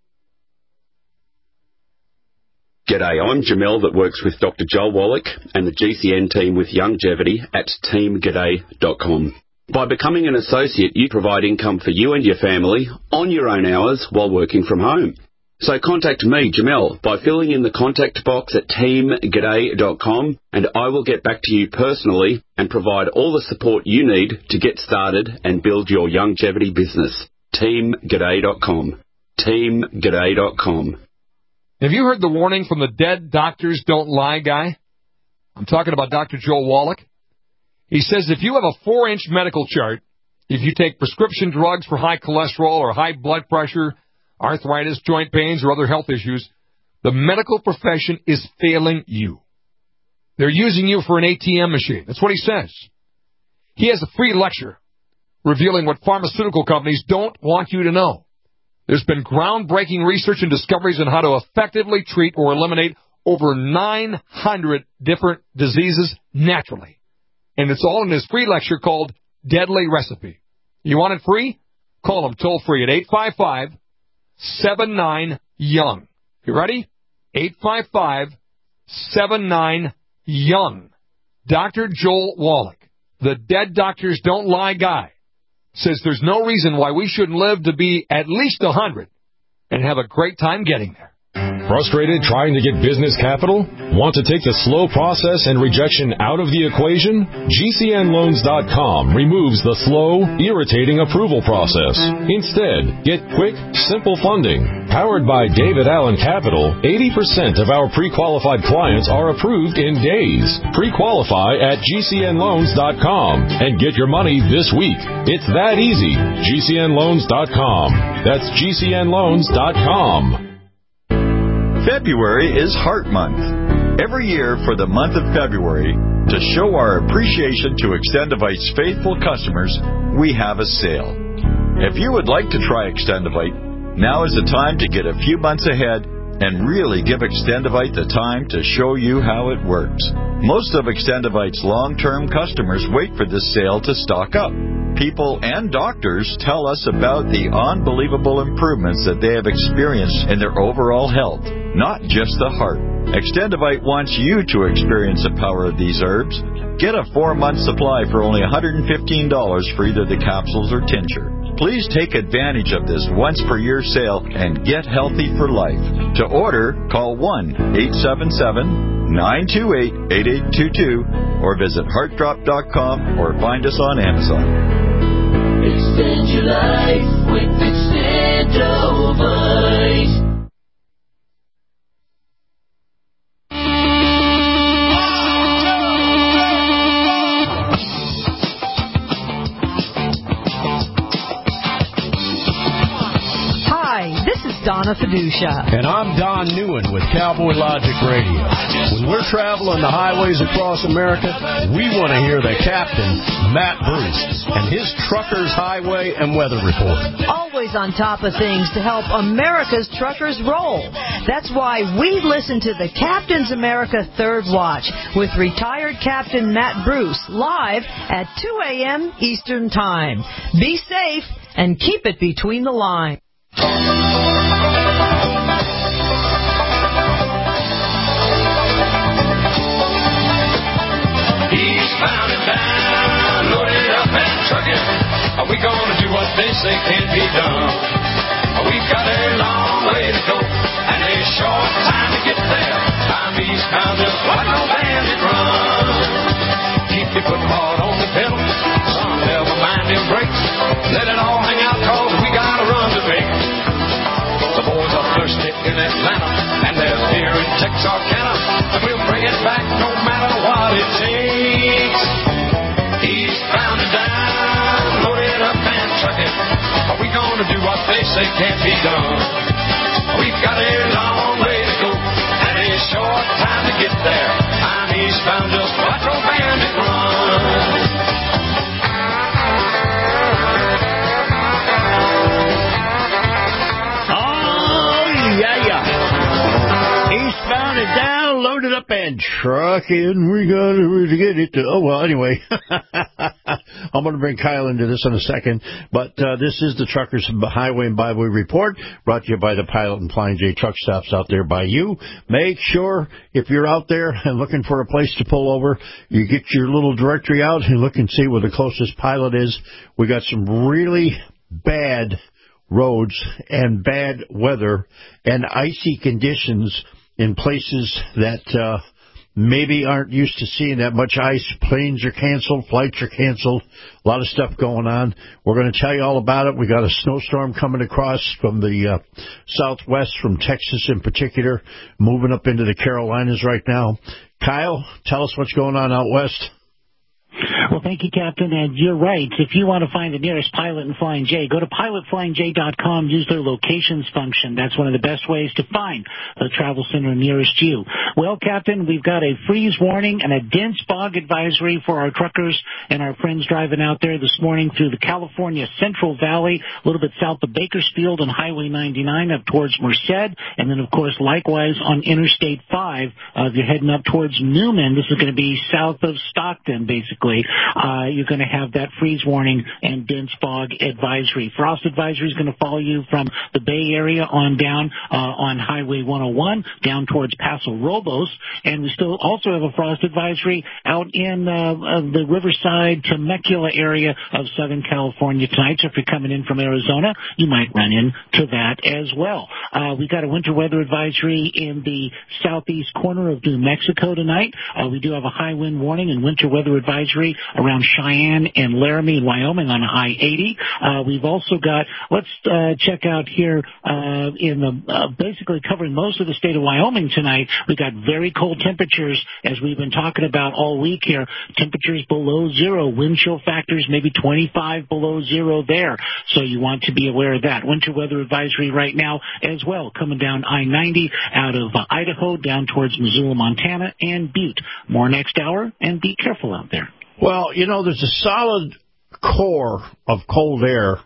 G'day, I'm Jamel that works with Doctor Joel Wallach and the G C N team with Longevity at team g'day dot com. By becoming an associate, you provide income for you and your family on your own hours while working from home. So contact me, Jamel, by filling in the contact box at team g'day dot com, and I will get back to you personally and provide all the support you need to get started and build your longevity business. team g'day dot com. team g'day dot com. Have you heard the warning from the Dead Doctors Don't Lie guy? I'm talking about Doctor Joel Wallach. He says if you have a four-inch medical chart, if you take prescription drugs for high cholesterol or high blood pressure, arthritis, joint pains, or other health issues, the medical profession is failing you. They're using you for an A T M machine. That's what he says. He has a free lecture revealing what pharmaceutical companies don't want you to know. There's been groundbreaking research and discoveries on how to effectively treat or eliminate over nine hundred different diseases naturally. And it's all in his free lecture called Deadly Recipe. You want it free? Call him toll free at eight five five, seven nine, young. You ready? eight five five, seven nine, young. Doctor Joel Wallach, the Dead Doctors Don't Lie guy, says there's no reason why we shouldn't live to be at least one hundred and have a great time getting there. Frustrated trying to get business capital? Want to take the slow process and rejection out of the equation? G C N loans dot com removes the slow, irritating approval process. Instead, get quick, simple funding. Powered by David Allen Capital, eighty percent of our pre-qualified clients are approved in days. Pre-qualify at G C N loans dot com and get your money this week. It's that easy. G C N loans dot com. That's G C N loans dot com. February is Heart Month. Every year for the month of February, to show our appreciation to Extendivite's faithful customers, we have a sale. If you would like to try Extendivite, now is the time to get a few months ahead and really give Extendivite the time to show you how it works. Most of Extendivite's long-term customers wait for this sale to stock up. People and doctors tell us about the unbelievable improvements that they have experienced in their overall health, not just the heart. Extendivite wants you to experience the power of these herbs. Get a four-month supply for only one hundred fifteen dollars for either the capsules or tincture. Please take advantage of this once-per-year sale and get healthy for life. To order, call one eight seven seven, nine two eight, eight eight two two or visit heart drop dot com or find us on Amazon. Extend your life with Extendovite. Donna Fiducia. And I'm Don Newen with Cowboy Logic Radio. When we're traveling the highways across America, we want to hear the captain, Matt Bruce, and his Truckers Highway and Weather Report. Always on top of things to help America's truckers roll. That's why we listen to the Captain's America Third Watch with retired Captain Matt Bruce live at two a.m. Eastern Time. Be safe and keep it between the lines. Eastbound and down, loaded up and trucking. Are we gonna do what they say can't be done? We've got a long way to go and a short time to get there. I'm eastbound, just like no bandit run. Keep your foot hard on the pedal, son, never mind them brakes. Let it all hang out, cause we got a run to make. The boys are thirsty in Atlanta, and they're here in Texarkana, and we'll bring it back no matter what it takes. Eastbound and down, loaded up and trucking. Are we gonna do what they say can't be done? We've got a long way to go, and a short time to get there. I'm eastbound, just like no bandit run. Eastbound and down, loaded up and trucking. We got to get it to. Oh, well, anyway. I'm going to bring Kyle into this in a second. But uh, this is the Truckers Highway and Byway Report, brought to you by the Pilot and Flying J truck stops out there by you. Make sure, if you're out there and looking for a place to pull over, you get your little directory out and look and see where the closest Pilot is. We got some really bad roads and bad weather and icy conditions in places that uh, maybe aren't used to seeing that much ice. Planes are canceled, flights are canceled, a lot of stuff going on. We're going to tell you all about it. We got a snowstorm coming across from the uh, southwest, from Texas in particular, moving up into the Carolinas right now. Kyle, tell us what's going on out west. Well, thank you, Captain. And you're right. If you want to find the nearest Pilot and Flying J, go to pilot flying j dot com. Use their locations function. That's one of the best ways to find the travel center nearest you. Well, Captain, we've got a freeze warning and a dense fog advisory for our truckers and our friends driving out there this morning through the California Central Valley, a little bit south of Bakersfield and Highway ninety-nine up towards Merced. And then, of course, likewise on Interstate five, uh, if you're heading up towards Newman, this is going to be south of Stockton, basically. Uh, you're going to have that freeze warning and dense fog advisory. Frost advisory is going to follow you from the Bay Area on down uh, on Highway one oh one down towards Paso Robles, and we still also have a frost advisory out in uh, the Riverside Temecula area of Southern California tonight. So if you're coming in from Arizona, you might run into that as well. Uh, we got a winter weather advisory in the southeast corner of New Mexico tonight. Uh, we do have a high wind warning and winter weather advisory around Cheyenne and Laramie in Wyoming on high eighty. Uh, we've also got, let's uh, check out here uh, in the uh, basically covering most of the state of Wyoming tonight. We got very cold temperatures, as we've been talking about all week here. Temperatures below zero, wind chill factors maybe twenty-five below zero there. So you want to be aware of that. Winter weather advisory right now as well, coming down I ninety out of uh, Idaho down towards Missoula, Montana, and Butte. More next hour, and be careful out there. Well, you know, there's a solid core of cold air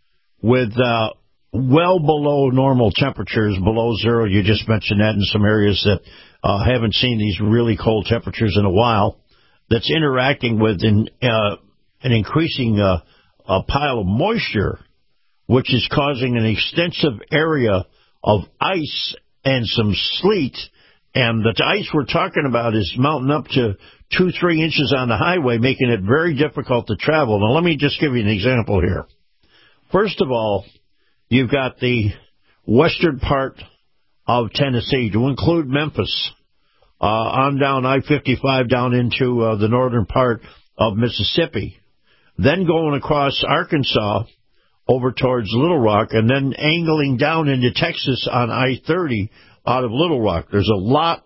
with uh, well below normal temperatures, below zero. You just mentioned that in some areas that uh, haven't seen these really cold temperatures in a while. That's interacting with an, uh, an increasing uh, a pile of moisture, which is causing an extensive area of ice and some sleet. And the ice we're talking about is mounting up to two, three inches on the highway, making it very difficult to travel. Now, let me just give you an example here. First of all, you've got the western part of Tennessee, to include Memphis, uh, on down I fifty-five down into uh, the northern part of Mississippi, then going across Arkansas over towards Little Rock, and then angling down into Texas on I thirty out of Little Rock. There's a lot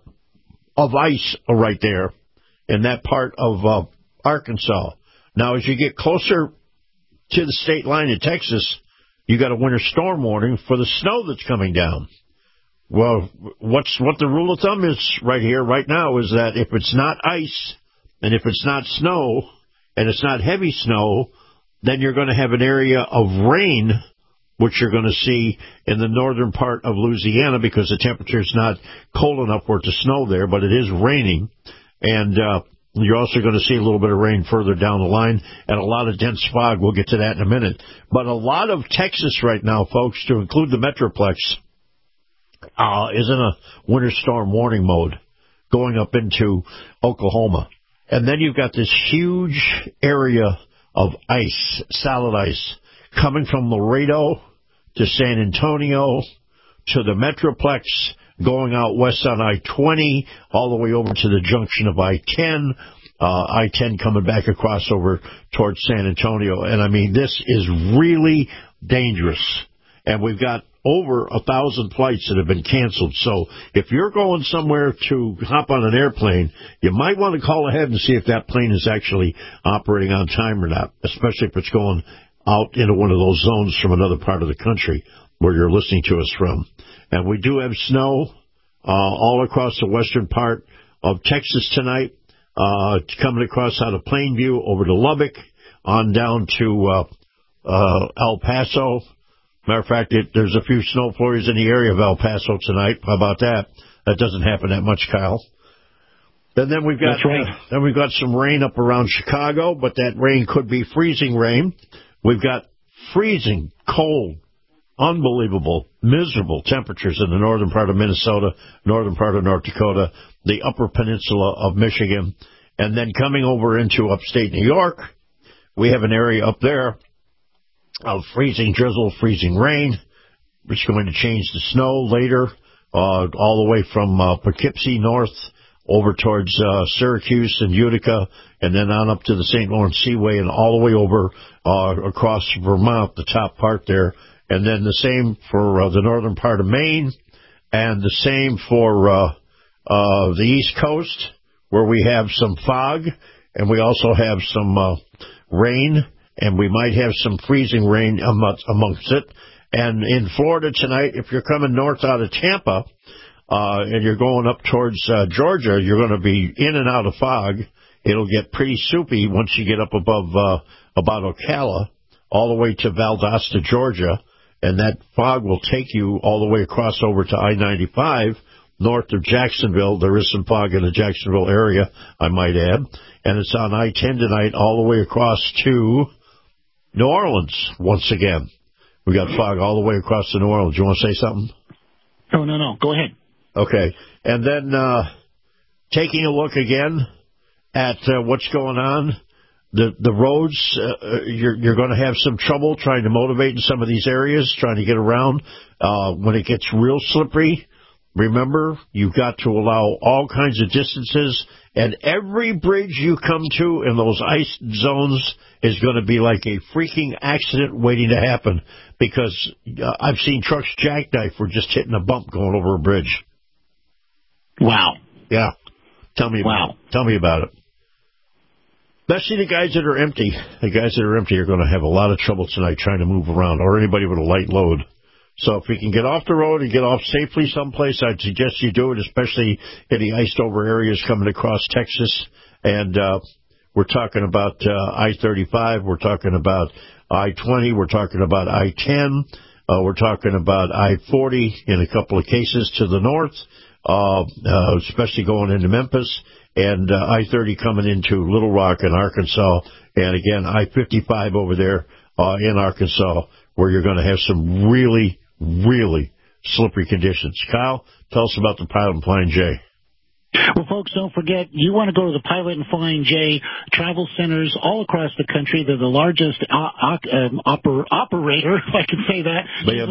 of ice right there in that part of uh, Arkansas. Now, as you get closer to the state line in Texas, you got a winter storm warning for the snow that's coming down. Well, what's what the rule of thumb is right here, right now, is that if it's not ice and if it's not snow and it's not heavy snow, then you're going to have an area of rain, which you're going to see in the northern part of Louisiana, because the temperature's not cold enough for it to snow there, but it is raining. And uh, you're also going to see a little bit of rain further down the line and a lot of dense fog. We'll get to that in a minute. But a lot of Texas right now, folks, to include the Metroplex, uh, is in a winter storm warning mode going up into Oklahoma. And then you've got this huge area of ice, solid ice, coming from Laredo to San Antonio to the Metroplex, going out west on I twenty, all the way over to the junction of I ten, uh, I ten coming back across over towards San Antonio. And, I mean, this is really dangerous. And we've got over a thousand flights that have been canceled. So if you're going somewhere to hop on an airplane, you might want to call ahead and see if that plane is actually operating on time or not, especially if it's going out into one of those zones from another part of the country where you're listening to us from. And we do have snow uh, all across the western part of Texas tonight, uh, coming across out of Plainview over to Lubbock, on down to uh, uh, El Paso. Matter of fact, it, there's a few snow flurries in the area of El Paso tonight. How about that? That doesn't happen that much, Kyle. And then we've got right. uh, then we've got some rain up around Chicago, but that rain could be freezing rain. We've got freezing, cold, unbelievable, miserable temperatures in the northern part of Minnesota, northern part of North Dakota, the upper peninsula of Michigan, and then coming over into upstate New York, we have an area up there of freezing drizzle, freezing rain, which is going to change to snow later, uh, all the way from uh, Poughkeepsie north over towards uh, Syracuse and Utica, and then on up to the Saint Lawrence Seaway and all the way over uh, across Vermont, the top part there. And then the same for uh, the northern part of Maine, and the same for uh, uh, the East Coast, where we have some fog, and we also have some uh, rain, and we might have some freezing rain amongst it. And in Florida tonight, if you're coming north out of Tampa, uh, and you're going up towards uh, Georgia, you're going to be in and out of fog. It'll get pretty soupy once you get up above uh, about Ocala, all the way to Valdosta, Georgia. And that fog will take you all the way across over to I ninety-five, north of Jacksonville. There is some fog in the Jacksonville area, I might add. And it's on I ten tonight all the way across to New Orleans once again. We got fog all the way across to New Orleans. You want to say something? Oh, no, no. Go ahead. Okay. And then uh, taking a look again at uh, what's going on. The the roads, uh, you're you're going to have some trouble trying to motivate in some of these areas, trying to get around. Uh, when it gets real slippery, remember, you've got to allow all kinds of distances, and every bridge you come to in those ice zones is going to be like a freaking accident waiting to happen, because uh, I've seen trucks jackknife for just hitting a bump going over a bridge. Wow. Yeah. Tell me wow. about it. Tell me about it. Especially the guys that are empty. The guys that are empty are going to have a lot of trouble tonight trying to move around, or anybody with a light load. So if we can get off the road and get off safely someplace, I'd suggest you do it, especially in the iced-over areas coming across Texas. And uh, we're talking about uh, I thirty-five. We're talking about I twenty. We're talking about I ten. Uh, we're talking about I forty in a couple of cases to the north, uh, uh, especially going into Memphis. And uh, I thirty coming into Little Rock in Arkansas. And, again, I fifty-five over there uh, in Arkansas, where you're going to have some really, really slippery conditions. Kyle, tell us about the Pilot and Flying J. Well, folks, don't forget, you want to go to the Pilot and Flying J travel centers all across the country. They're the largest uh, um, oper- operator, if I can say that, yeah,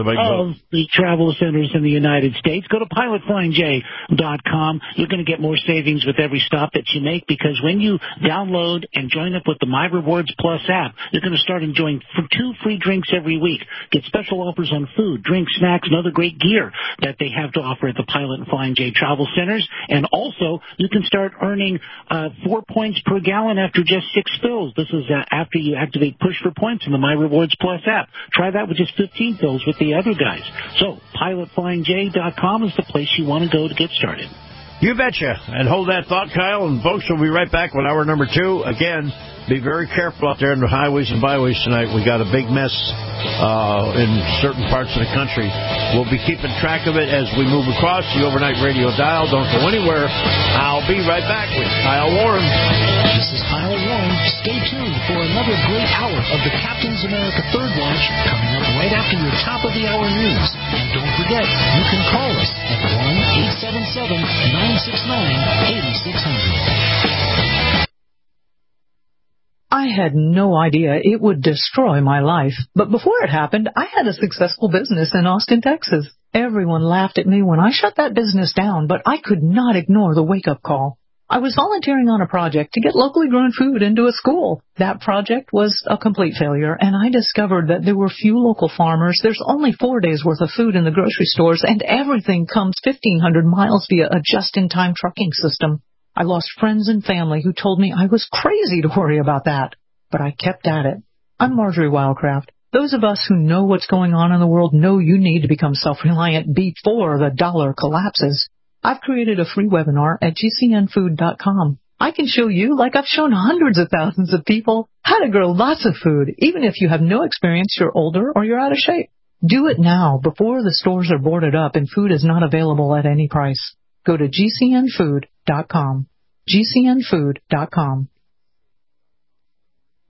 of the travel centers in the United States. Go to pilot flying j dot com. You're going to get more savings with every stop that you make, because when you download and join up with the My Rewards Plus app, you're going to start enjoying two free drinks every week. Get special offers on food, drinks, snacks, and other great gear that they have to offer at the Pilot and Flying J travel centers. And also, you can start earning uh, four points per gallon after just six fills. This is uh, after you activate Push for Points in the My Rewards Plus app. Try that with just fifteen fills with the other guys. So, pilot flying j dot com is the place you want to go to get started. You betcha. And hold that thought, Kyle. And, folks, we'll be right back with hour number two. Again, be very careful out there in the highways and byways tonight. We got a big mess uh, in certain parts of the country. We'll be keeping track of it as we move across the overnight radio dial. Don't go anywhere. I'll be right back with Kyle Warren. This is Kyle Warren. Stay tuned for another great hour of the Captain's America Third Watch coming up right after your top of the hour news. And don't forget, you can call us at one eight seven seven, nine six nine, eight six zero zero. I had no idea it would destroy my life. But before it happened, I had a successful business in Austin, Texas. Everyone laughed at me when I shut that business down, but I could not ignore the wake-up call. I was volunteering on a project to get locally grown food into a school. That project was a complete failure, and I discovered that there were few local farmers. There's only four days' worth of food in the grocery stores, and everything comes fifteen hundred miles via a just-in-time trucking system. I lost friends and family who told me I was crazy to worry about that. But I kept at it. I'm Marjorie Wildcraft. Those of us who know what's going on in the world know you need to become self-reliant before the dollar collapses. I've created a free webinar at g c n food dot com. I can show you, like I've shown hundreds of thousands of people, how to grow lots of food, even if you have no experience, you're older, or you're out of shape. Do it now, before the stores are boarded up and food is not available at any price. Go to g c n food dot com. g c n food dot com.